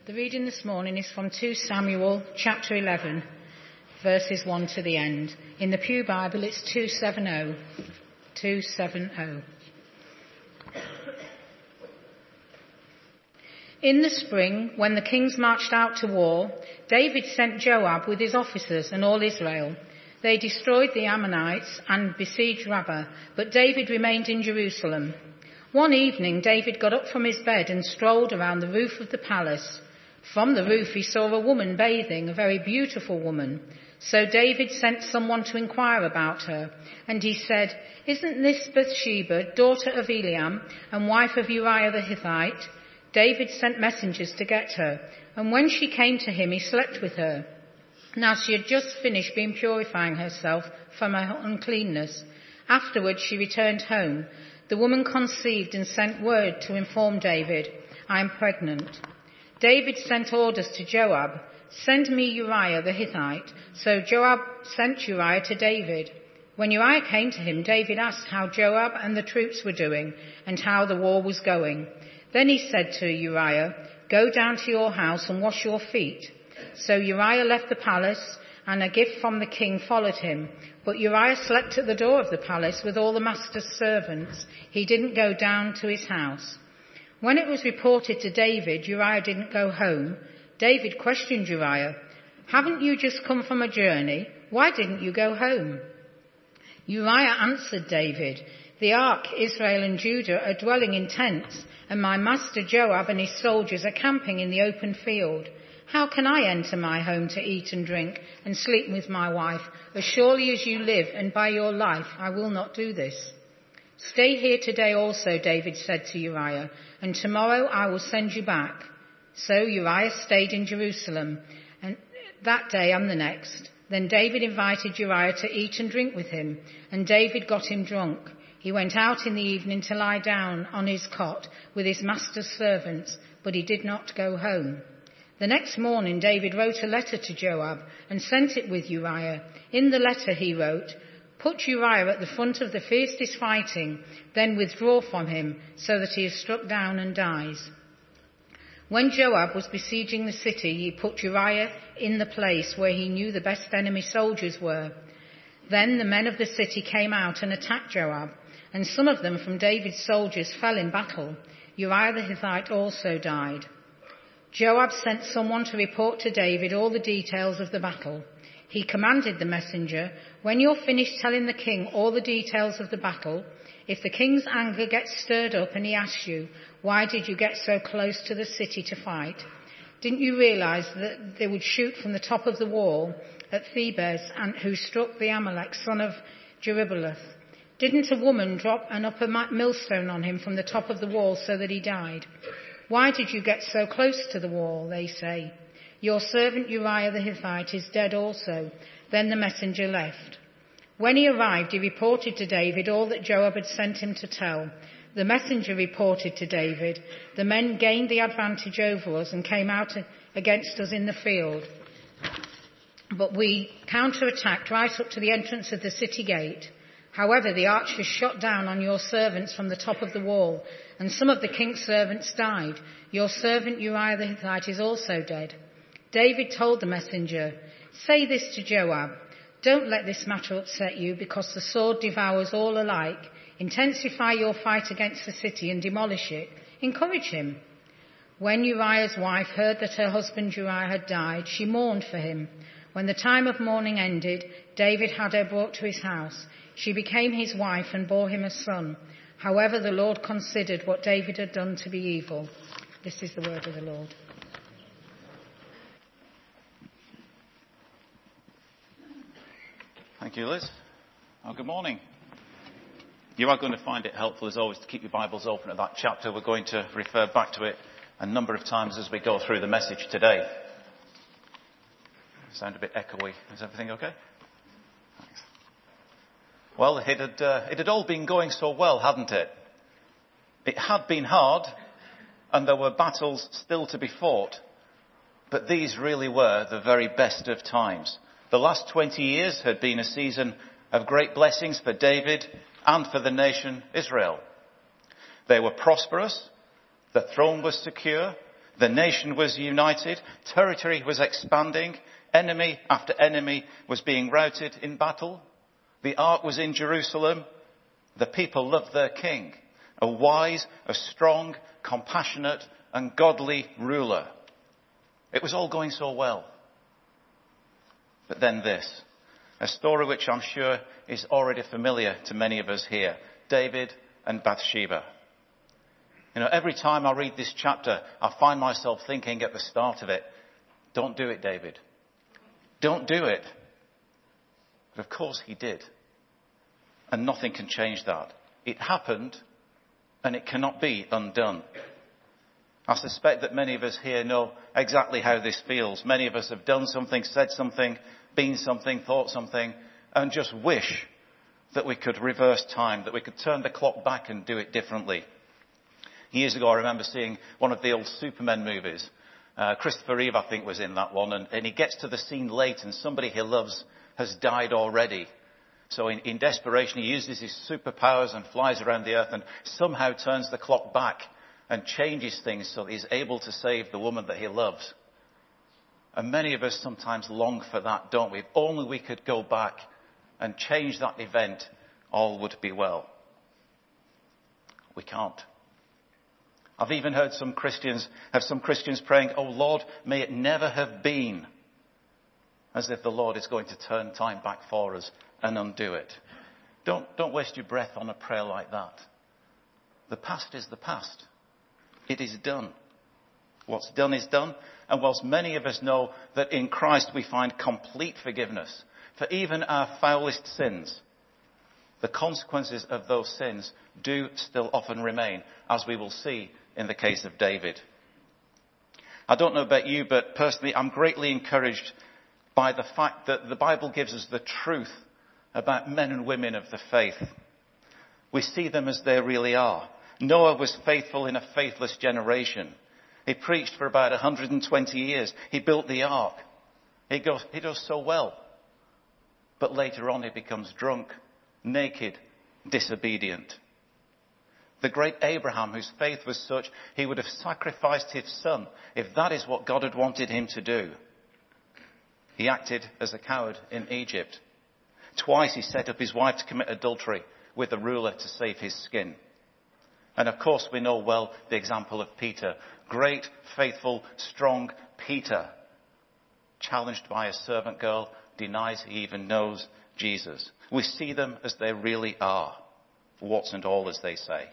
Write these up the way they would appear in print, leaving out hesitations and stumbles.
The reading this morning is from 2 Samuel chapter 11, verses 1 to the end. In the Pew Bible it's 270. 270. In the spring, when the kings marched out to war, David sent Joab with his officers and all Israel. They destroyed the Ammonites and besieged Rabbah, but David remained in Jerusalem. One evening, David got up from his bed and strolled around the roof of the palace. From the roof, he saw a woman bathing, a very beautiful woman. So David sent someone to inquire about her, and he said, "Isn't this Bathsheba, daughter of Eliam and wife of Uriah the Hittite?" David sent messengers to get her, and when she came to him, he slept with her. Now she had just finished purifying herself from her uncleanness. Afterwards she returned home. The woman conceived and sent word to inform David, "I am pregnant." David sent orders to Joab, "Send me Uriah the Hittite." So Joab sent Uriah to David. When Uriah came to him, David asked how Joab and the troops were doing and how the war was going. Then he said to Uriah, "Go down to your house and wash your feet." So Uriah left the palace, and a gift from the king followed him. But Uriah slept at the door of the palace with all the master's servants. He didn't go down to his house. When it was reported to David, Uriah didn't go home. David questioned Uriah, "Haven't you just come from a journey? Why didn't you go home?" Uriah answered David, "The ark, Israel and Judah are dwelling in tents, and my master Joab and his soldiers are camping in the open field. How can I enter my home to eat and drink and sleep with my wife? As surely as you live and by your life, I will not do this." "Stay here today also," David said to Uriah, "and tomorrow I will send you back." So Uriah stayed in Jerusalem, and that day and the next. Then David invited Uriah to eat and drink with him, and David got him drunk. He went out in the evening to lie down on his cot with his master's servants, but he did not go home. The next morning David wrote a letter to Joab and sent it with Uriah. In the letter he wrote, "Put Uriah at the front of the fiercest fighting, then withdraw from him so that he is struck down and dies." When Joab was besieging the city, he put Uriah in the place where he knew the best enemy soldiers were. Then the men of the city came out and attacked Joab, and some of them from David's soldiers fell in battle. Uriah the Hittite also died. Joab sent someone to report to David all the details of the battle. He commanded the messenger, "When you're finished telling the king all the details of the battle, if the king's anger gets stirred up and he asks you, 'Why did you get so close to the city to fight? Didn't you realize that they would shoot from the top of the wall at Thebez, and who struck the Amalek, son of Jerubbaal? Didn't a woman drop an upper millstone on him from the top of the wall so that he died? Why did you get so close to the wall?' They say. 'Your servant Uriah the Hittite is dead also.'" Then the messenger left. When he arrived, he reported to David all that Joab had sent him to tell. The messenger reported to David, "The men gained the advantage over us and came out against us in the field. But we counterattacked right up to the entrance of the city gate. However, the archers shot down on your servants from the top of the wall, and some of the king's servants died. Your servant Uriah the Hittite is also dead." David told the messenger, "Say this to Joab, 'Don't let this matter upset you, because the sword devours all alike. Intensify your fight against the city and demolish it. Encourage him.'" When Uriah's wife heard that her husband Uriah had died, she mourned for him. When the time of mourning ended, David had her brought to his house. She became his wife and bore him a son. However, the Lord considered what David had done to be evil. This is the word of the Lord. Thank you, Liz. Good morning. You are going to find it helpful, as always, to keep your Bibles open at that chapter. We're going to refer back to it a number of times as we go through the message today. Sound a bit echoey. Is everything okay? Thanks. Well, it had all been going so well, hadn't it? It had been hard, and there were battles still to be fought. But these really were the very best of times. The last 20 years had been a season of great blessings for David and for the nation Israel. They were prosperous, the throne was secure, The nation was united. Territory was expanding. Enemy after enemy was being routed in battle. The ark was in Jerusalem. The people loved their king, a wise, a strong, compassionate and godly ruler. It was all going so well. But then this, a story which I'm sure is already familiar to many of us here, David and Bathsheba. You know, every time I read this chapter, I find myself thinking at the start of it, don't do it, David. Don't do it. But of course he did. And nothing can change that. It happened, and it cannot be undone. I suspect that many of us here know exactly how this feels. Many of us have done something, said something, been something, thought something, and just wish that we could reverse time, that we could turn the clock back and do it differently. Years ago, I remember seeing one of the old Superman movies. Christopher Reeve, I think, was in that one, and he gets to the scene late, and somebody he loves has died already. So in desperation, he uses his superpowers and flies around the earth and somehow turns the clock back and changes things so that he's able to save the woman that he loves. And many of us sometimes long for that, don't we? If only we could go back and change that event, all would be well. We can't. I've even heard some Christians praying, oh Lord, may it never have been, as if the Lord is going to turn time back for us and undo it. Don't waste your breath on a prayer like that. The past is the past. It is done. What's done is done. And whilst many of us know that in Christ we find complete forgiveness for even our foulest sins, the consequences of those sins do still often remain, as we will see in the case of David. I don't know about you, but personally I'm greatly encouraged by the fact that the Bible gives us the truth about men and women of the faith. We see them as they really are. Noah was faithful in a faithless generation. He preached for about 120 years. He built the ark. He does so well. But later on he becomes drunk, naked, disobedient. The great Abraham, whose faith was such, he would have sacrificed his son if that is what God had wanted him to do. He acted as a coward in Egypt. Twice he set up his wife to commit adultery with a ruler to save his skin. And of course we know well the example of Peter. Great, faithful, strong Peter, challenged by a servant girl, denies he even knows Jesus. We see them as they really are, warts and all, as they say.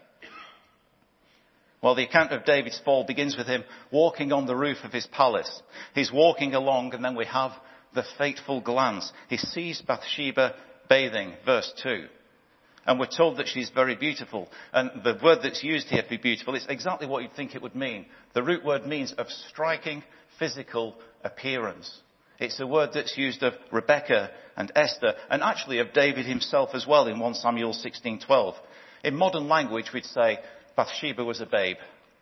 Well, the account of David's fall begins with him walking on the roof of his palace. He's walking along, and then we have the fateful glance. He sees Bathsheba bathing, verse 2. And we're told that she's very beautiful. And the word that's used here for beautiful is exactly what you'd think it would mean. The root word means of striking physical appearance. It's a word that's used of Rebecca and Esther, and actually of David himself as well in 1 Samuel 16:12. In modern language, we'd say Bathsheba was a babe.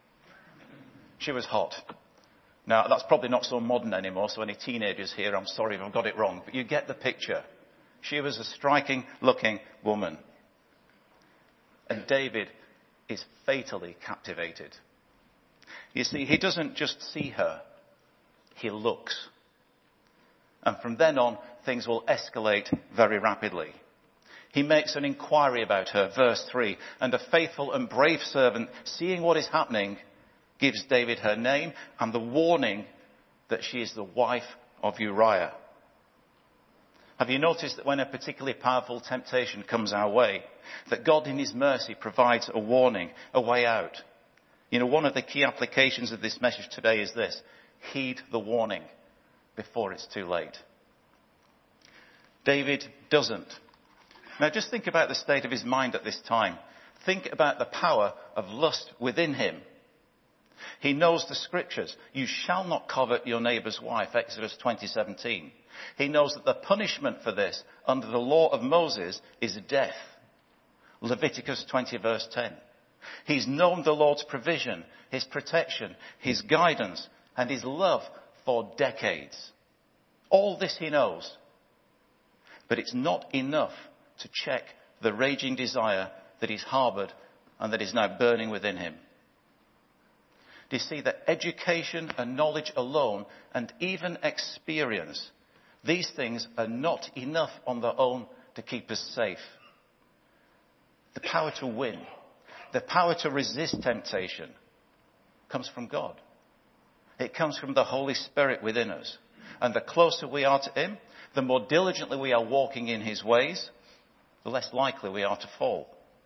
She was hot. Now, that's probably not so modern anymore, so any teenagers here, I'm sorry if I've got it wrong, but you get the picture. She was a striking-looking woman. And David is fatally captivated. You see, he doesn't just see her, he looks. And from then on, things will escalate very rapidly. He makes an inquiry about her, verse 3, and a faithful and brave servant, seeing what is happening, gives David her name and the warning that she is the wife of Uriah. Have you noticed that when a particularly powerful temptation comes our way, that God in his mercy provides a warning, a way out? You know, one of the key applications of this message today is this: heed the warning before it's too late. David doesn't. Now just think about the state of his mind at this time. Think about the power of lust within him. He knows the scriptures. You shall not covet your neighbour's wife, Exodus 20:17. He knows that the punishment for this under the law of Moses is death, Leviticus 20 verse 10. He's known the Lord's provision, his protection, his guidance, and his love for decades. All this he knows. But it's not enough to check the raging desire that he's harboured and that is now burning within him. Do you see that education and knowledge alone, and even experience, these things are not enough on their own to keep us safe? The power to win, the power to resist temptation comes from God. It comes from the Holy Spirit within us. And the closer we are to him, the more diligently we are walking in his ways, the less likely we are to fall.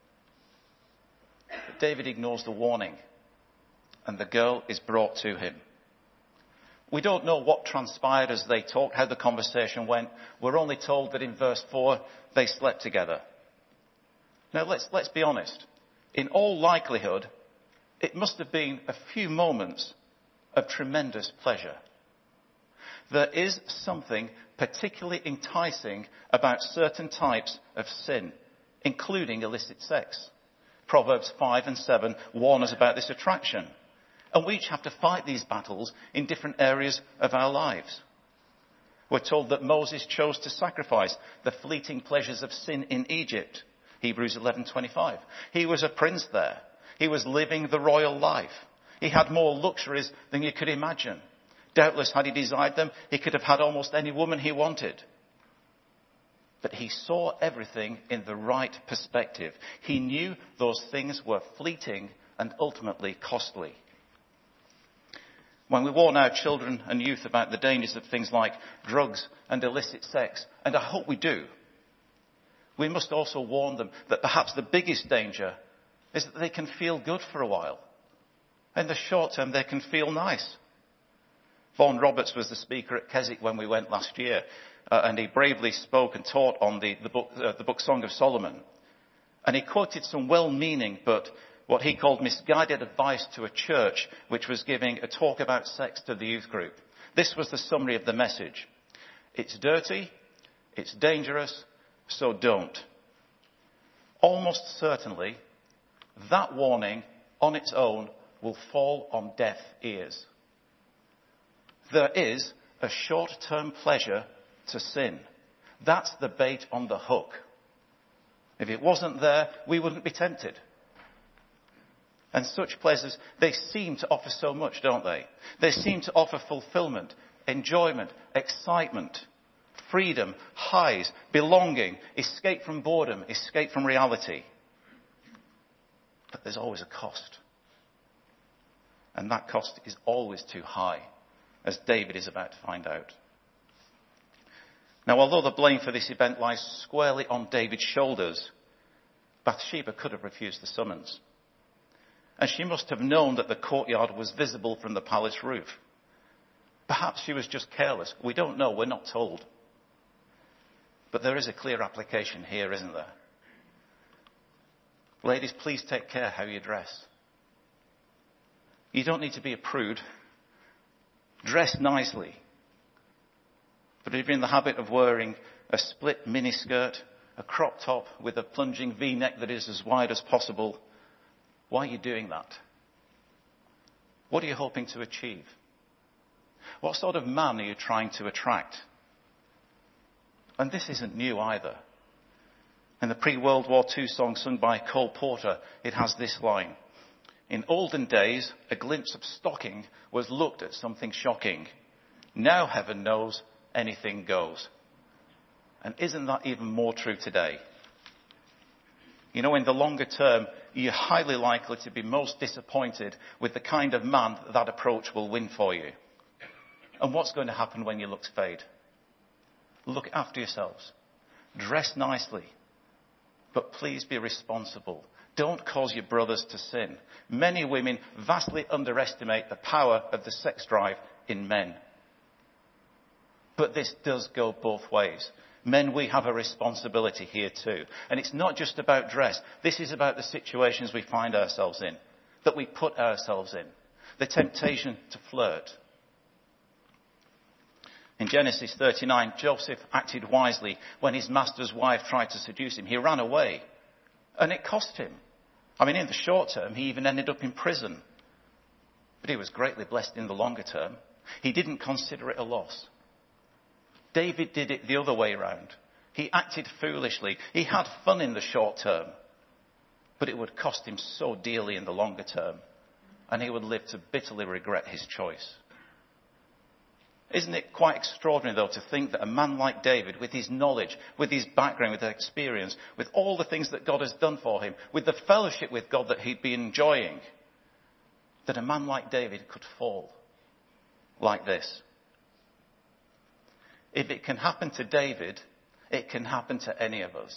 But David ignores the warning, and the girl is brought to him. We don't know what transpired as they talked, how the conversation went. We're only told that in verse 4 they slept together. Now let's be honest. In all likelihood, it must have been a few moments of tremendous pleasure. There is something particularly enticing about certain types of sin, including illicit sex. Proverbs 5 and 7 warn us about this attraction. And we each have to fight these battles in different areas of our lives. We're told that Moses chose to sacrifice the fleeting pleasures of sin in Egypt. Hebrews 11:25. He was a prince there. He was living the royal life. He had more luxuries than you could imagine. Doubtless, had he desired them, he could have had almost any woman he wanted. But he saw everything in the right perspective. He knew those things were fleeting and ultimately costly. When we warn our children and youth about the dangers of things like drugs and illicit sex, and I hope we do, we must also warn them that perhaps the biggest danger is that they can feel good for a while. In the short term, they can feel nice. Vaughan Roberts was the speaker at Keswick when we went last year, and he bravely spoke and taught on the book Song of Solomon. And he quoted some well-meaning but what he called misguided advice to a church which was giving a talk about sex to the youth group. This was the summary of the message. It's dirty, it's dangerous, so don't. Almost certainly, that warning on its own will fall on deaf ears. There is a short-term pleasure to sin. That's the bait on the hook. If it wasn't there, we wouldn't be tempted. And such pleasures, they seem to offer so much, don't they? They seem to offer fulfillment, enjoyment, excitement, freedom, highs, belonging, escape from boredom, escape from reality. But there's always a cost. And that cost is always too high, as David is about to find out. Now, although the blame for this event lies squarely on David's shoulders, Bathsheba could have refused the summons. And she must have known that the courtyard was visible from the palace roof. Perhaps she was just careless. We don't know. We're not told. But there is a clear application here, isn't there? Ladies, please take care how you dress. You don't need to be a prude. Dress nicely. But if you're in the habit of wearing a split miniskirt, a crop top with a plunging V-neck that is as wide as possible, why are you doing that? What are you hoping to achieve? What sort of man are you trying to attract? And this isn't new either. In the pre-World War II song sung by Cole Porter, it has this line. In olden days, a glimpse of stocking was looked at something shocking. Now, heaven knows, anything goes. And isn't that even more true today? You know, in the longer term, you're highly likely to be most disappointed with the kind of man that approach will win for you. And what's going to happen when your looks fade? Look after yourselves. Dress nicely. But please be responsible. Don't cause your brothers to sin. Many women vastly underestimate the power of the sex drive in men. But this does go both ways. Men, we have a responsibility here too. And it's not just about dress. This is about the situations we find ourselves in, that we put ourselves in. The temptation to flirt. In Genesis 39, Joseph acted wisely when his master's wife tried to seduce him. He ran away. And it cost him. I mean, in the short term, he even ended up in prison. But he was greatly blessed in the longer term. He didn't consider it a loss. David did it the other way around. He acted foolishly. He had fun in the short term. But it would cost him so dearly in the longer term. and he would live to bitterly regret his choice. Isn't it quite extraordinary, though, to think that a man like David, with his knowledge, with his background, with his experience, with all the things that God has done for him, with the fellowship with God that he'd been enjoying, that a man like David could fall like this? If it can happen to David, it can happen to any of us.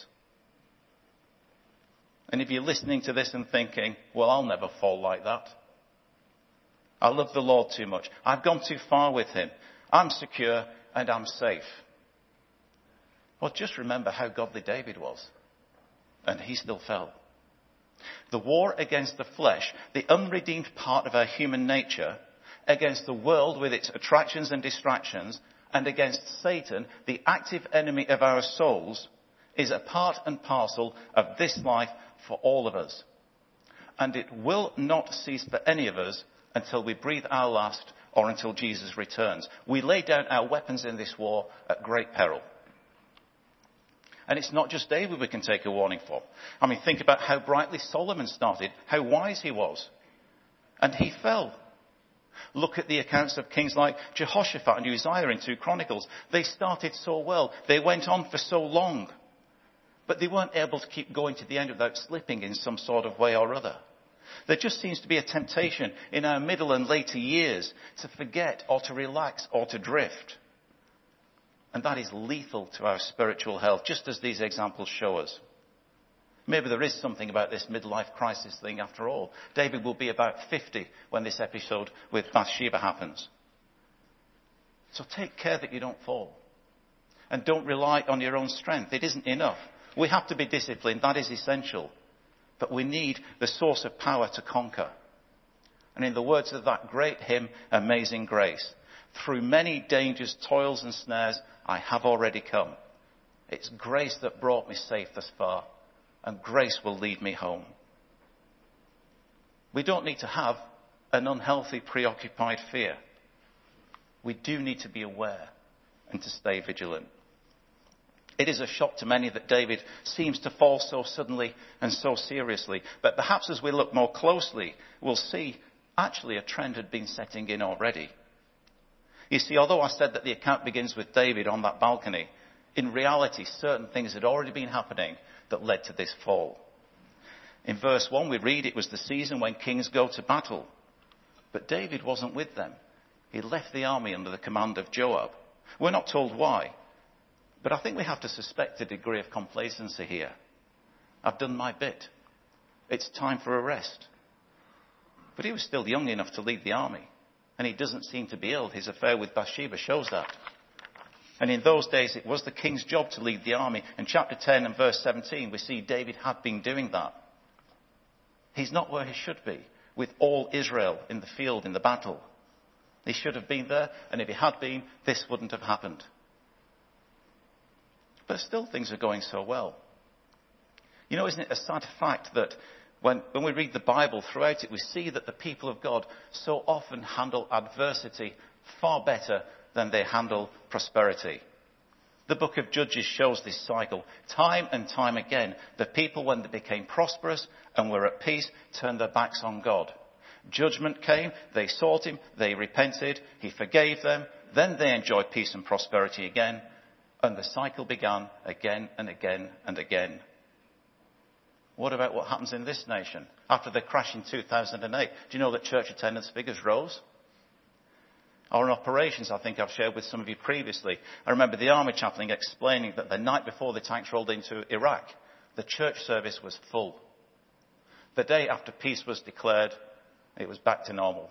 And if you're listening to this and thinking, well, I'll never fall like that. I love the Lord too much. I've gone too far with him. I'm secure and I'm safe. Well, just remember how godly David was. And he still fell. The war against the flesh, the unredeemed part of our human nature, against the world with its attractions and distractions, and against Satan, the active enemy of our souls, is a part and parcel of this life for all of us. And it will not cease for any of us until we breathe our last or until Jesus returns. We lay down our weapons in this war at great peril. And it's not just David we can take a warning from. I mean, think about how brightly Solomon started, how wise he was. And he fell. Look at the accounts of kings like Jehoshaphat and Uzziah in 2 Chronicles. They started so well. They went on for so long. But they weren't able to keep going to the end without slipping in some sort of way or other. There just seems to be a temptation in our middle and later years to forget or to relax or to drift. And that is lethal to our spiritual health, just as these examples show us. Maybe there is something about this midlife crisis thing after all. David will be about 50 when this episode with Bathsheba happens. So take care that you don't fall. And don't rely on your own strength. It isn't enough. We have to be disciplined. That is essential. But we need the source of power to conquer. And in the words of that great hymn, Amazing Grace, through many dangers, toils and snares, I have already come. It's grace that brought me safe thus far, and grace will lead me home. We don't need to have an unhealthy, preoccupied fear. We do need to be aware and to stay vigilant. It is a shock to many that David seems to fall so suddenly and so seriously. But perhaps as we look more closely, we'll see actually a trend had been setting in already. You see, although I said that the account begins with David on that balcony, in reality, certain things had already been happening that led to this fall. In verse 1, we read it was the season when kings go to battle. But David wasn't with them. He left the army under the command of Joab. We're not told why. But I think we have to suspect a degree of complacency here. I've done my bit. It's time for a rest. But he was still young enough to lead the army. And he doesn't seem to be ill. His affair with Bathsheba shows that. And in those days, it was the king's job to lead the army. In chapter 10 and verse 17, we see David had been doing that. He's not where he should be, with all Israel in the field, in the battle. He should have been there, and if he had been, this wouldn't have happened. But still things are going so well. You know, isn't it a sad fact that when we read the Bible throughout it, we see that the people of God so often handle adversity far better than they handle prosperity. The book of Judges shows this cycle. Time and time again, the people, when they became prosperous and were at peace, turned their backs on God. Judgment came, they sought him, they repented, he forgave them, then they enjoyed peace and prosperity again. And the cycle began again and again and again. What about what happens in this nation? After the crash in 2008, do you know that church attendance figures rose? Or in operations, I think I've shared with some of you previously. I remember the army chaplain explaining that the night before the tanks rolled into Iraq, the church service was full. The day after peace was declared, it was back to normal.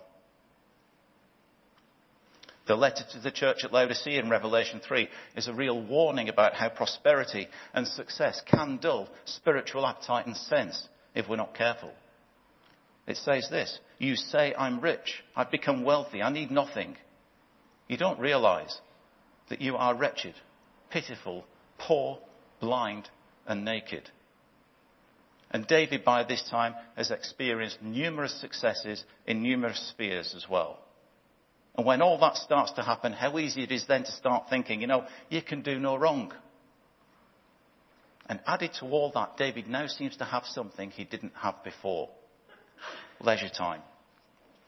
The letter to the church at Laodicea in Revelation 3 is a real warning about how prosperity and success can dull spiritual appetite and sense if we're not careful. It says this, you say, I'm rich, I've become wealthy, I need nothing. You don't realize that you are wretched, pitiful, poor, blind, and naked. And David, by this time, has experienced numerous successes in numerous spheres as well. And when all that starts to happen, how easy it is then to start thinking, you can do no wrong. And added to all that, David now seems to have something he didn't have before. Leisure time.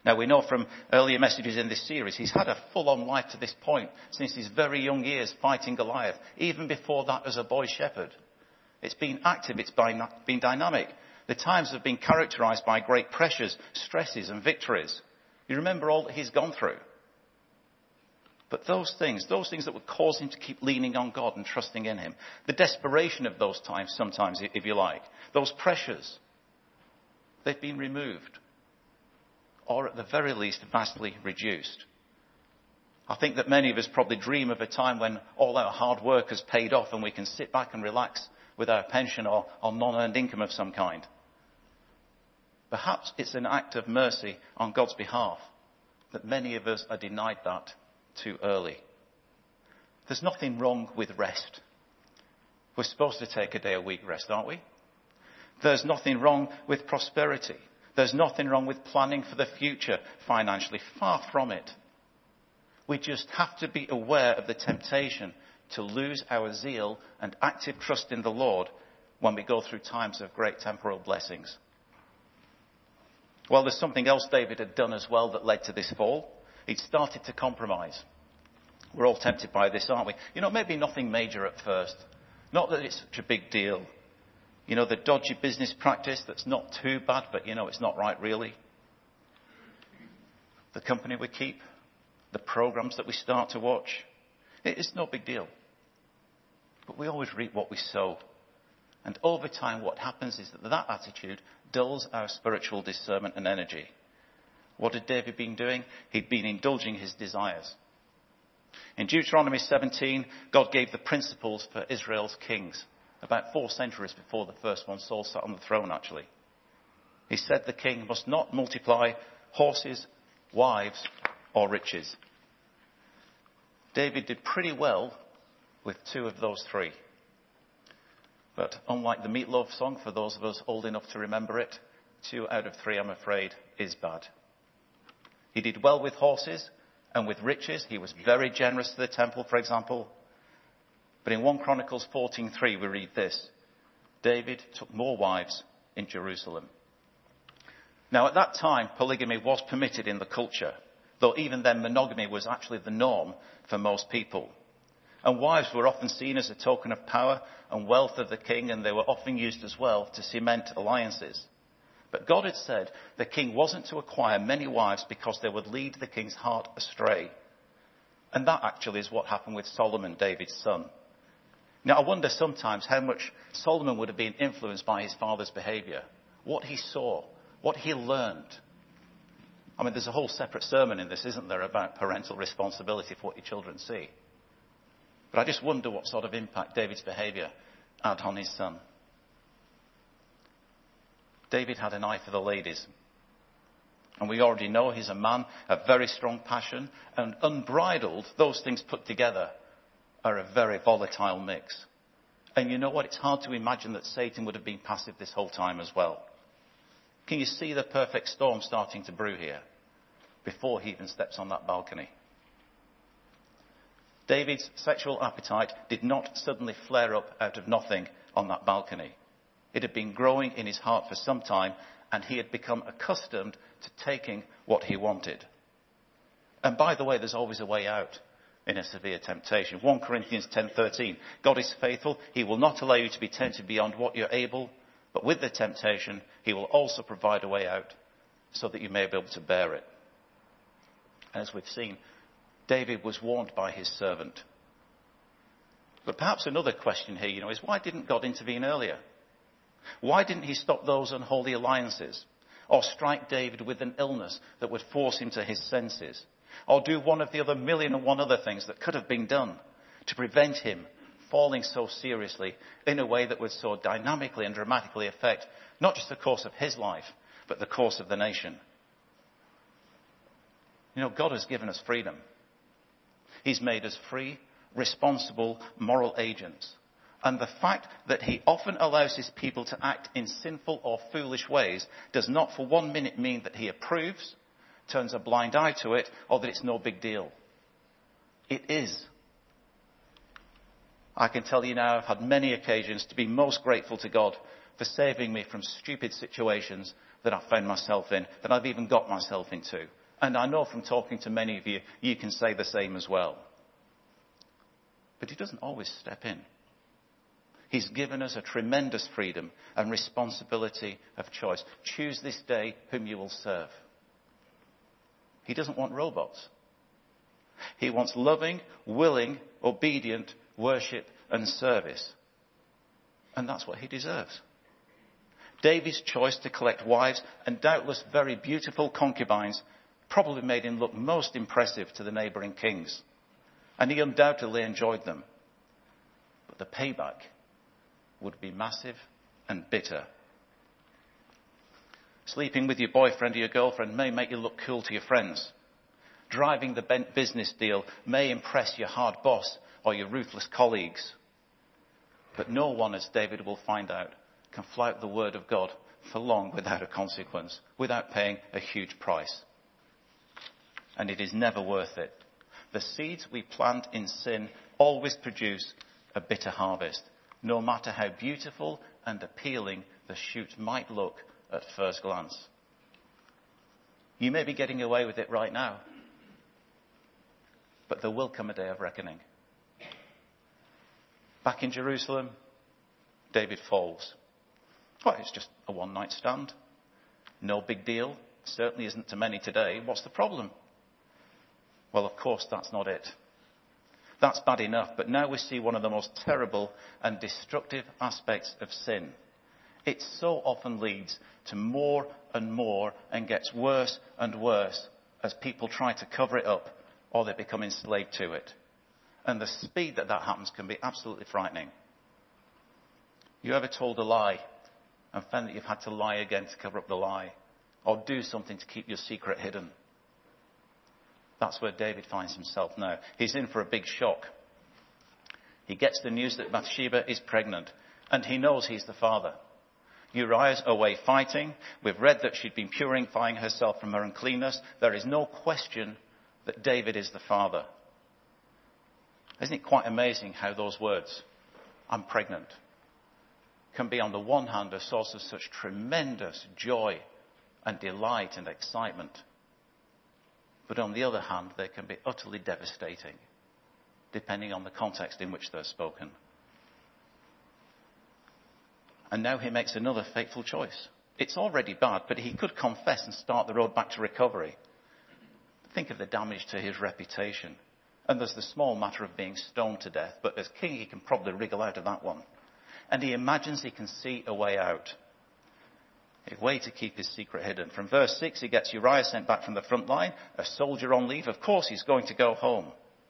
Now, we know from earlier messages in this series, he's had a full-on life to this point, since his very young years fighting Goliath, even before that as a boy shepherd. It's been active, it's been dynamic. The times have been characterized by great pressures, stresses and victories. You remember all that he's gone through. But those things that would cause him to keep leaning on God and trusting in him, the desperation of those times sometimes, if you like, those pressures, they've been removed. Or at the very least, vastly reduced. I think that many of us probably dream of a time when all our hard work has paid off and we can sit back and relax with our pension or non-earned income of some kind. Perhaps it's an act of mercy on God's behalf that many of us are denied that too early. There's nothing wrong with rest. We're supposed to take a day a week rest, aren't we? There's nothing wrong with prosperity. There's nothing wrong with planning for the future financially. Far from it. We just have to be aware of the temptation to lose our zeal and active trust in the Lord when we go through times of great temporal blessings. Well, there's something else David had done as well that led to this fall. He'd started to compromise. We're all tempted by this, aren't we? Maybe nothing major at first. Not that it's such a big deal. The dodgy business practice that's not too bad, but it's not right really. The company we keep, the programs that we start to watch, it's no big deal. But we always reap what we sow. And over time what happens is that attitude dulls our spiritual discernment and energy. What had David been doing? He'd been indulging his desires. In Deuteronomy 17, God gave the principles for Israel's kings. About 4 centuries before the first one, Saul sat on the throne actually. He said the king must not multiply horses, wives or riches. David did pretty well with 2 of those 3. But unlike the Meat Loaf song, for those of us old enough to remember it, 2 out of 3, I'm afraid, is bad. He did well with horses and with riches. He was very generous to the temple, for example. But in 1 Chronicles 14:3 we read this: David took more wives in Jerusalem. Now at that time polygamy was permitted in the culture, though even then monogamy was actually the norm for most people. And wives were often seen as a token of power and wealth of the king, and they were often used as well to cement alliances. But God had said the king wasn't to acquire many wives because they would lead the king's heart astray. And that actually is what happened with Solomon, David's son. Now, I wonder sometimes how much Solomon would have been influenced by his father's behaviour, what he saw, what he learned. I mean, there's a whole separate sermon in this, isn't there, about parental responsibility for what your children see. But I just wonder what sort of impact David's behaviour had on his son. David had an eye for the ladies. And we already know he's a man of very strong passion, and unbridled, those things put together are a very volatile mix. And you know what? It's hard to imagine that Satan would have been passive this whole time as well. Can you see the perfect storm starting to brew here before he even steps on that balcony? David's sexual appetite did not suddenly flare up out of nothing on that balcony. It had been growing in his heart for some time, and he had become accustomed to taking what he wanted. And by the way, there's always a way out in a severe temptation. 1 Corinthians 10:13. God is faithful. He will not allow you to be tempted beyond what you're able, but with the temptation, he will also provide a way out so that you may be able to bear it. As we've seen, David was warned by his servant. But perhaps another question here, is why didn't God intervene earlier? Why didn't he stop those unholy alliances? Or strike David with an illness that would force him to his senses? Or do one of the other 1,000,001 other things that could have been done to prevent him falling so seriously in a way that would so dynamically and dramatically affect not just the course of his life, but the course of the nation? God has given us freedom. He's made us free, responsible, moral agents. And the fact that he often allows his people to act in sinful or foolish ways does not for 1 minute mean that he approves, turns a blind eye to it, or that it's no big deal. It is. I can tell you now, I've had many occasions to be most grateful to God for saving me from stupid situations that I've found myself in, that I've even got myself into. And I know from talking to many of you, you can say the same as well. But he doesn't always step in. He's given us a tremendous freedom and responsibility of choice. Choose this day whom you will serve. He doesn't want robots. He wants loving, willing, obedient worship and service. And that's what he deserves. David's choice to collect wives and doubtless very beautiful concubines probably made him look most impressive to the neighbouring kings. And he undoubtedly enjoyed them. But the payback would be massive and bitter. Sleeping with your boyfriend or your girlfriend may make you look cool to your friends. Driving the business deal may impress your hard boss or your ruthless colleagues. But no one, as David will find out, can flout the word of God for long without a consequence, without paying a huge price. And it is never worth it. The seeds we plant in sin always produce a bitter harvest, no matter how beautiful and appealing the shoot might look at first glance. You may be getting away with it right now, but there will come a day of reckoning. Back in Jerusalem, David falls. Well, it's just a one-night stand. No big deal. Certainly isn't to many today. What's the problem? Well, of course, that's not it. That's bad enough, but now we see one of the most terrible and destructive aspects of sin. It so often leads to more and more and gets worse and worse as people try to cover it up or they become enslaved to it. And the speed that happens can be absolutely frightening. You ever told a lie and found that you've had to lie again to cover up the lie, or do something to keep your secret hidden? That's where David finds himself now. He's in for a big shock. He gets the news that Bathsheba is pregnant, and he knows he's the father. Uriah's away fighting. We've read that she'd been purifying herself from her uncleanness. There is no question that David is the father. Isn't it quite amazing how those words, I'm pregnant, can be on the one hand a source of such tremendous joy and delight and excitement, but on the other hand they can be utterly devastating, depending on the context in which they're spoken. And now he makes another fateful choice. It's already bad, but he could confess and start the road back to recovery. Think of the damage to his reputation. And there's the small matter of being stoned to death, but as king he can probably wriggle out of that one. And he imagines he can see a way out. A way to keep his secret hidden. From verse 6, he gets Uriah sent back from the front line, a soldier on leave. Of course he's going to go home.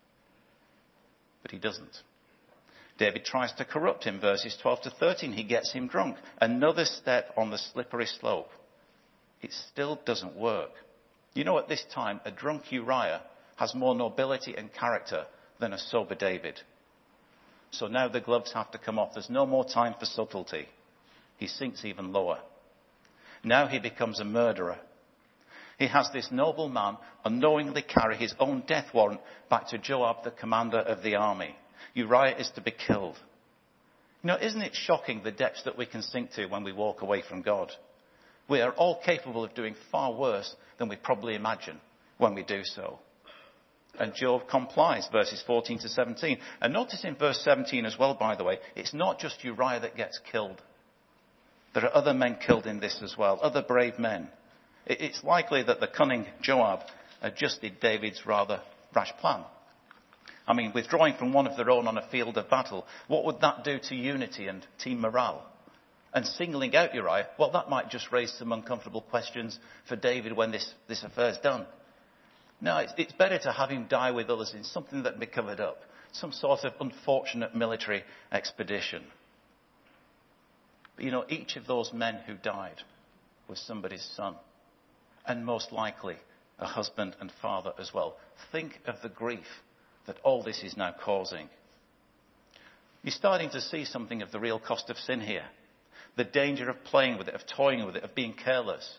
But he doesn't. David tries to corrupt him, verses 12 to 13. He gets him drunk. Another step on the slippery slope. It still doesn't work. You know, at this time, a drunk Uriah has more nobility and character than a sober David. So now the gloves have to come off. There's no more time for subtlety. He sinks even lower. Now he becomes a murderer. He has this noble man unknowingly carry his own death warrant back to Joab, the commander of the army. Uriah is to be killed. You know, isn't it shocking the depths that we can sink to when we walk away from God? We are all capable of doing far worse than we probably imagine when we do so. And Job complies, verses 14 to 17. And notice in verse 17 as well, by the way, it's not just Uriah that gets killed. There are other men killed in this as well, other brave men. It's likely that the cunning Joab adjusted David's rather rash plan. I mean, withdrawing from one of their own on a field of battle, what would that do to unity and team morale? And singling out Uriah, well, that might just raise some uncomfortable questions for David when this affair's done. No, it's better to have him die with others in something that can be covered up, some sort of unfortunate military expedition. But you know, each of those men who died was somebody's son, and most likely a husband and father as well. Think of the grief that all this is now causing. You're starting to see something of the real cost of sin here. The danger of playing with it, of toying with it, of being careless.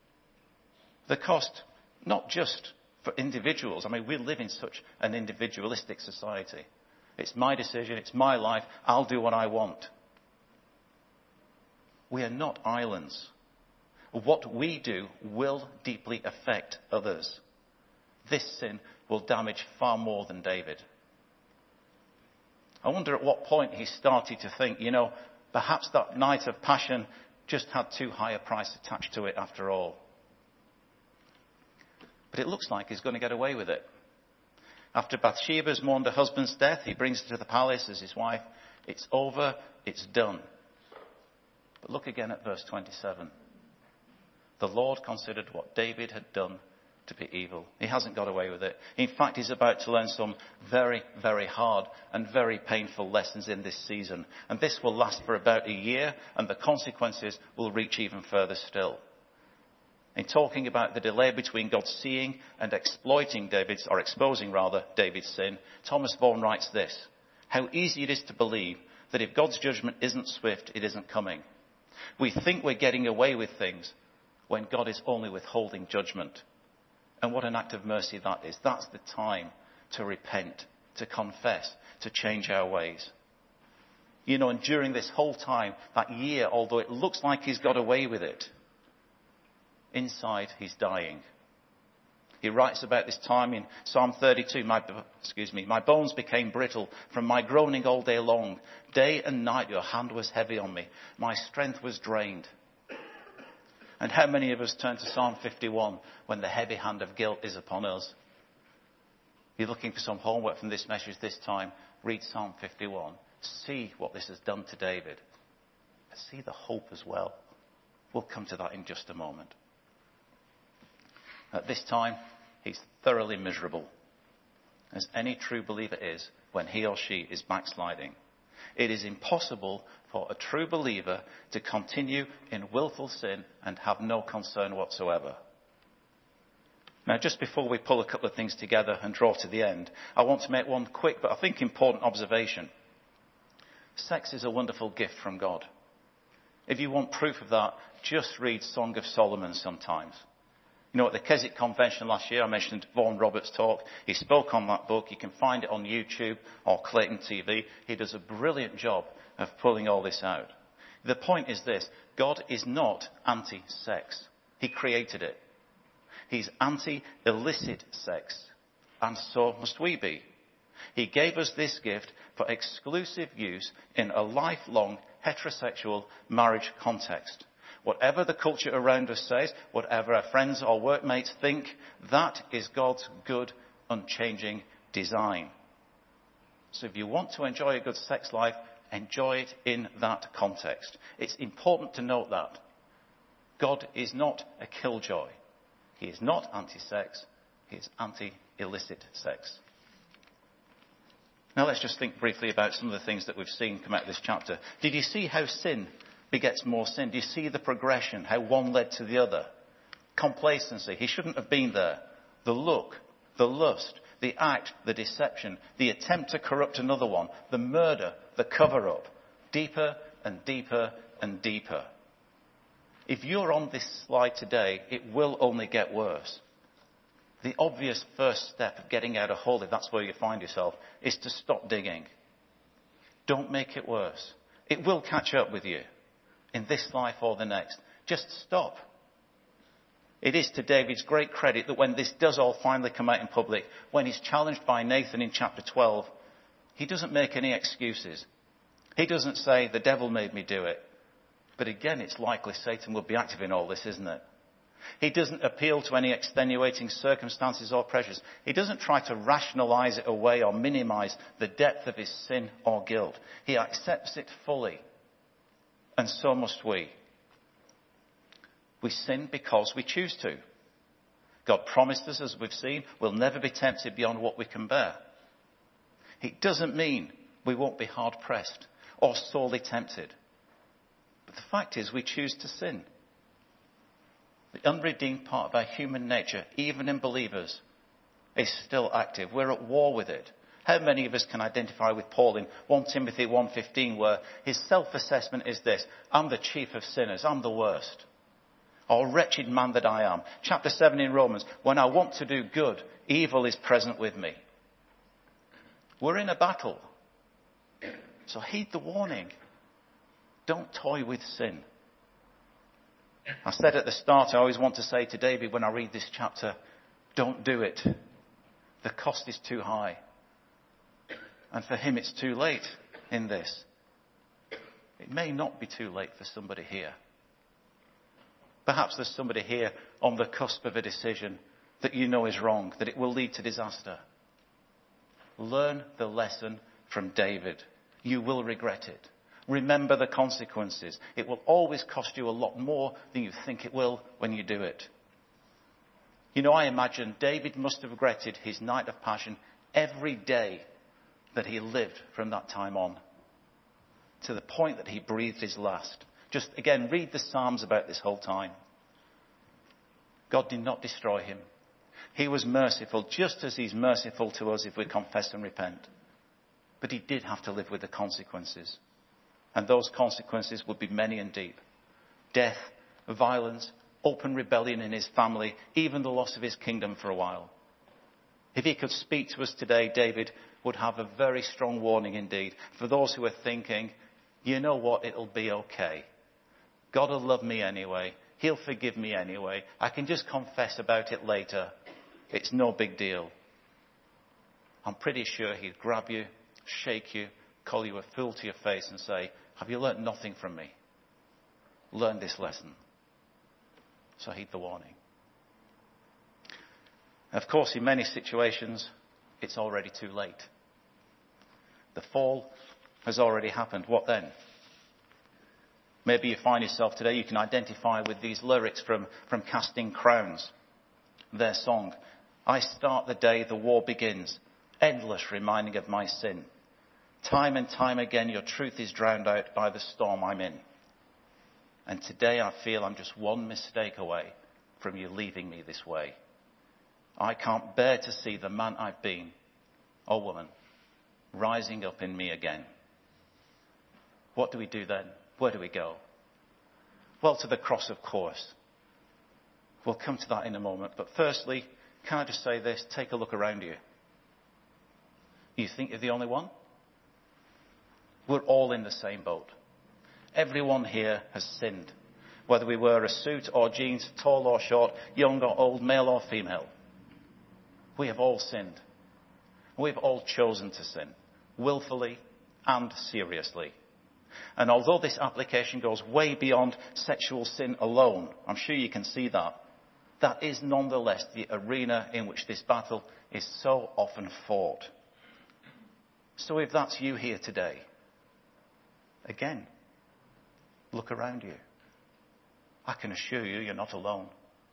The cost, not just for individuals. I mean, we live in such an individualistic society. It's my decision, it's my life, I'll do what I want. We are not islands. What we do will deeply affect others. This sin will damage far more than David. I wonder at what point he started to think, perhaps that night of passion just had too high a price attached to it after all. But it looks like he's going to get away with it. After Bathsheba's mourned her husband's death, he brings her to the palace as his wife. It's over, it's done. But look again at verse 27. The Lord considered what David had done to be evil. He hasn't got away with it. In fact, he's about to learn some very, very hard and very painful lessons in this season. And this will last for about a year, and the consequences will reach even further still. In talking about the delay between God seeing and exposing David's sin, Thomas Vaughan writes this: how easy it is to believe that if God's judgment isn't swift, it isn't coming. We think we're getting away with things when God is only withholding judgment. And what an act of mercy that is. That's the time to repent, to confess, to change our ways. And during this whole time, that year, although it looks like he's got away with it, inside he's dying. He writes about this time in Psalm 32, my bones became brittle from my groaning all day long. Day and night your hand was heavy on me. My strength was drained. And how many of us turn to Psalm 51 when the heavy hand of guilt is upon us? If you're looking for some homework from this message this time, read Psalm 51. See what this has done to David. But see the hope as well. We'll come to that in just a moment. At this time, he's thoroughly miserable, as any true believer is when he or she is backsliding. It is impossible for a true believer to continue in willful sin and have no concern whatsoever. Now, just before we pull a couple of things together and draw to the end, I want to make one quick but I think important observation. Sex is a wonderful gift from God. If you want proof of that, just read Song of Solomon sometimes. At the Keswick Convention last year, I mentioned Vaughan Roberts' talk. He spoke on that book. You can find it on YouTube or Clayton TV. He does a brilliant job of pulling all this out. The point is this: God is not anti-sex. He created it. He's anti-illicit sex. And so must we be. He gave us this gift for exclusive use in a lifelong heterosexual marriage context. Whatever the culture around us says, whatever our friends or workmates think, that is God's good, unchanging design. So if you want to enjoy a good sex life, enjoy it in that context. It's important to note that. God is not a killjoy. He is not anti-sex. He is anti-illicit sex. Now let's just think briefly about some of the things that we've seen come out of this chapter. Did you see how sin begets more sin? Do you see the progression, how one led to the other? Complacency, he shouldn't have been there. The look, the lust, the act, the deception, the attempt to corrupt another one, the murder, the cover-up, deeper and deeper and deeper. If you're on this slide today, it will only get worse. The obvious first step of getting out of hole, if that's where you find yourself, is to stop digging. Don't make it worse. It will catch up with you in this life or the next. Just stop. It is to David's great credit that when this does all finally come out in public, when he's challenged by Nathan in chapter 12, he doesn't make any excuses. He doesn't say, the devil made me do it. But again, it's likely Satan will be active in all this, isn't it? He doesn't appeal to any extenuating circumstances or pressures. He doesn't try to rationalize it away or minimize the depth of his sin or guilt. He accepts it fully. And so must we. We sin because we choose to. God promised us, as we've seen, we'll never be tempted beyond what we can bear. It doesn't mean we won't be hard-pressed or sorely tempted. But the fact is, we choose to sin. The unredeemed part of our human nature, even in believers, is still active. We're at war with it. How many of us can identify with Paul in 1 Timothy 1:15, where his self-assessment is this: I'm the chief of sinners, I'm the worst. Oh, wretched man that I am. Chapter 7 in Romans, when I want to do good, evil is present with me. We're in a battle. So heed the warning. Don't toy with sin. I said at the start, I always want to say to David when I read this chapter, don't do it. The cost is too high. And for him, it's too late in this. It may not be too late for somebody here. Perhaps there's somebody here on the cusp of a decision that you know is wrong, that it will lead to disaster. Learn the lesson from David. You will regret it. Remember the consequences. It will always cost you a lot more than you think it will when you do it. You know, I imagine David must have regretted his night of passion every day that he lived from that time on, to the point that he breathed his last. Just again, read the Psalms about this whole time. God did not destroy him. He was merciful, just as he's merciful to us if we confess and repent. But he did have to live with the consequences. And those consequences would be many and deep. Death, violence, open rebellion in his family, even the loss of his kingdom for a while. If he could speak to us today, David would have a very strong warning indeed for those who are thinking, you know what, it'll be okay. God will love me anyway. He'll forgive me anyway. I can just confess about it later. It's no big deal. I'm pretty sure he'd grab you, shake you, call you a fool to your face and say, have you learnt nothing from me? Learn this lesson. So heed the warning. Of course, in many situations, it's already too late. The fall has already happened. What then? Maybe you find yourself today, you can identify with these lyrics from Casting Crowns. Their song, I start the day the war begins, endless reminding of my sin. Time and time again, your truth is drowned out by the storm I'm in. And today I feel I'm just one mistake away from you leaving me this way. I can't bear to see the man I've been, or woman, rising up in me again. What do we do then? Where do we go? Well, to the cross, of course. We'll come to that in a moment. But firstly, can I just say this? Take a look around you. You think you're the only one? We're all in the same boat. Everyone here has sinned, whether we wear a suit or jeans, tall or short, young or old, male or female. We have all sinned. We've all chosen to sin, willfully and seriously. And although this application goes way beyond sexual sin alone, I'm sure you can see that, that is nonetheless the arena in which this battle is so often fought. So if that's you here today, again, look around you. I can assure you, you're not alone.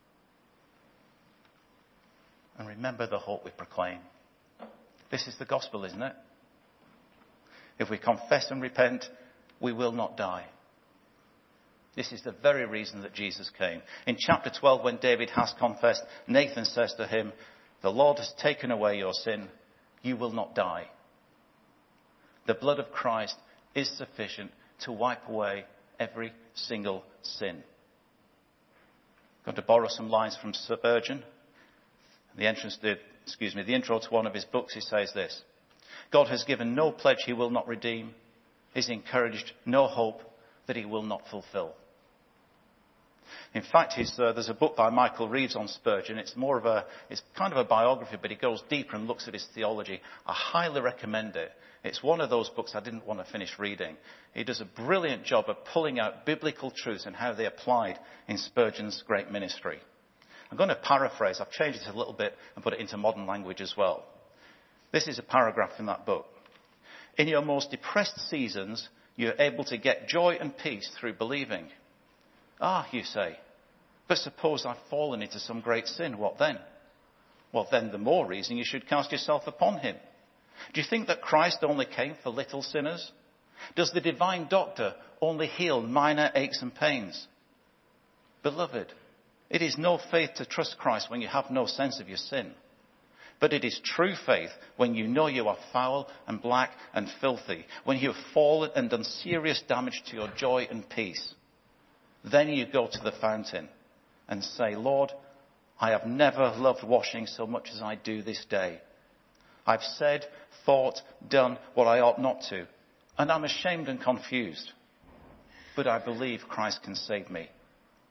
And remember the hope we proclaim. This is the gospel, isn't it? If we confess and repent, we will not die. This is the very reason that Jesus came. In chapter 12, when David has confessed, Nathan says to him, the Lord has taken away your sin. You will not die. The blood of Christ is sufficient to wipe away every single sin. I'm going to borrow some lines from Spurgeon. The intro to one of his books, he says this: God has given no pledge he will not redeem, is encouraged no hope that he will not fulfill. In fact, there's a book by Michael Reeves on Spurgeon. It's kind of a biography, but he goes deeper and looks at his theology. I highly recommend it. It's one of those books I didn't want to finish reading. He does a brilliant job of pulling out biblical truths and how they applied in Spurgeon's great ministry. I'm going to paraphrase. I've changed it a little bit and put it into modern language as well. This is a paragraph in that book. In your most depressed seasons, you're able to get joy and peace through believing. Ah, you say, but suppose I've fallen into some great sin, what then? Well, then the more reason you should cast yourself upon him. Do you think that Christ only came for little sinners? Does the divine doctor only heal minor aches and pains? Beloved, it is no faith to trust Christ when you have no sense of your sin. But it is true faith when you know you are foul and black and filthy, when you have fallen and done serious damage to your joy and peace. Then you go to the fountain and say, Lord, I have never loved washing so much as I do this day. I've said, thought, done what I ought not to, and I'm ashamed and confused. But I believe Christ can save me.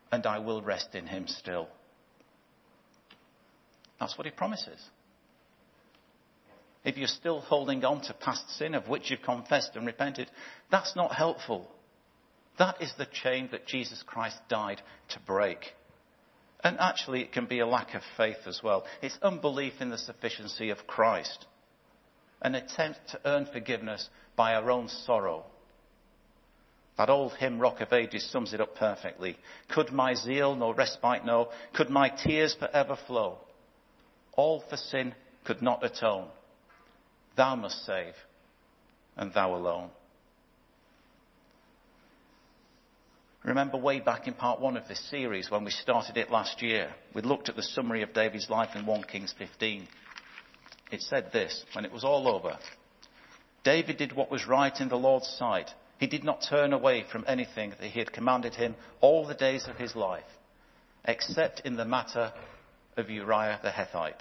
and I will rest in him still. That's what he promises. If you're still holding on to past sin of which you've confessed and repented, that's not helpful. That is the chain that Jesus Christ died to break. And actually it can be a lack of faith as well. It's unbelief in the sufficiency of Christ. An attempt to earn forgiveness by our own sorrow. That old hymn, Rock of Ages, sums it up perfectly. Could my zeal no respite know? Could my tears forever flow? All for sin could not atone. Thou must save, and thou alone. Remember way back in part 1 of this series when we started it last year, we looked at the summary of David's life in 1 Kings 15. It said this, when it was all over. David did what was right in the Lord's sight. He did not turn away from anything that he had commanded him all the days of his life, except in the matter of Uriah the Hittite.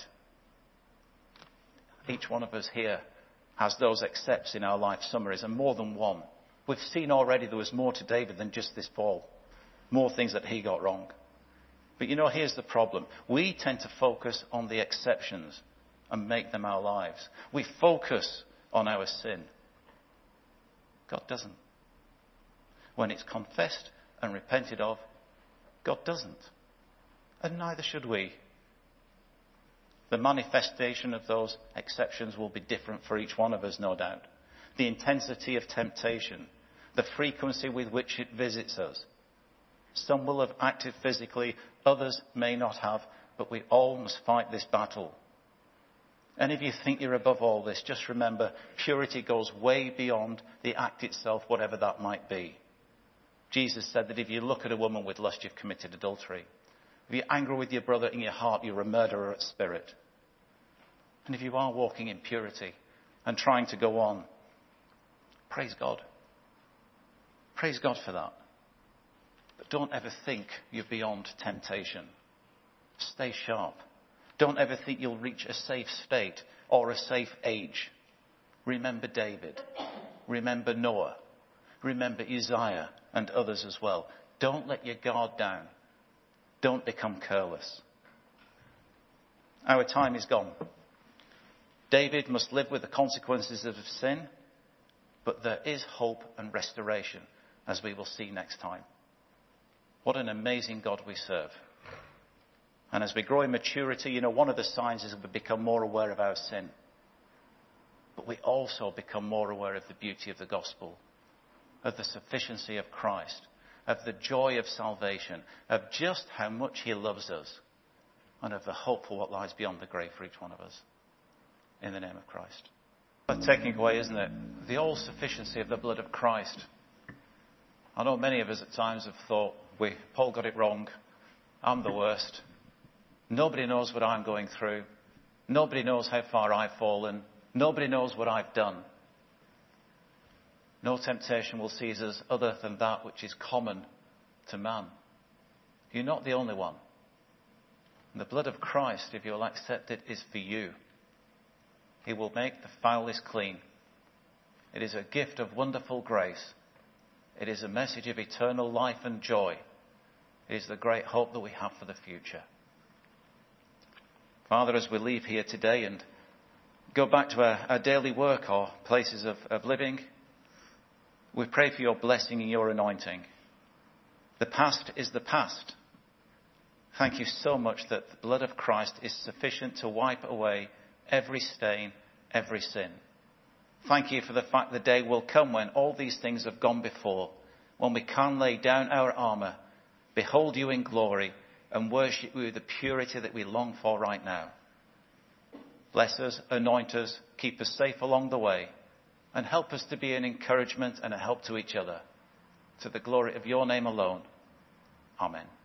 Each one of us here has those excepts in our life summaries, and more than one. We've seen already there was more to David than just this fall. More things that he got wrong. But here's the problem. We tend to focus on the exceptions and make them our lives. We focus on our sin. God doesn't. When it's confessed and repented of, God doesn't. And neither should we. The manifestation of those exceptions will be different for each one of us, no doubt. The intensity of temptation, the frequency with which it visits us. Some will have acted physically, others may not have, but we all must fight this battle. And if you think you're above all this, just remember, purity goes way beyond the act itself, whatever that might be. Jesus said that if you look at a woman with lust, you've committed adultery. If you're angry with your brother in your heart, you're a murderer at spirit. And if you are walking in purity and trying to go on, praise God. Praise God for that. But don't ever think you're beyond temptation. Stay sharp. Don't ever think you'll reach a safe state or a safe age. Remember David. Remember Noah. Remember Uzziah and others as well. Don't let your guard down. Don't become careless. Our time is gone. David must live with the consequences of sin, but there is hope and restoration, as we will see next time. What an amazing God we serve. And as we grow in maturity, one of the signs is we become more aware of our sin. But we also become more aware of the beauty of the gospel, of the sufficiency of Christ, of the joy of salvation, of just how much he loves us, and of the hope for what lies beyond the grave for each one of us. In the name of Christ. Worth taking away, isn't it? The all-sufficiency of the blood of Christ. I know many of us at times have thought, Paul got it wrong. I'm the worst. Nobody knows what I'm going through. Nobody knows how far I've fallen. Nobody knows what I've done. No temptation will seize us other than that which is common to man. You're not the only one. And the blood of Christ, if you'll accept it, is for you. He will make the foulest clean. It is a gift of wonderful grace. It is a message of eternal life and joy. It is the great hope that we have for the future. Father, as we leave here today and go back to our daily work or places of living, we pray for your blessing and your anointing. The past is the past. Thank you so much that the blood of Christ is sufficient to wipe away every stain, every sin. Thank you for the fact the day will come when all these things have gone before, when we can lay down our armour, behold you in glory, and worship you with the purity that we long for right now. Bless us, anoint us, keep us safe along the way, and help us to be an encouragement and a help to each other. To the glory of your name alone. Amen.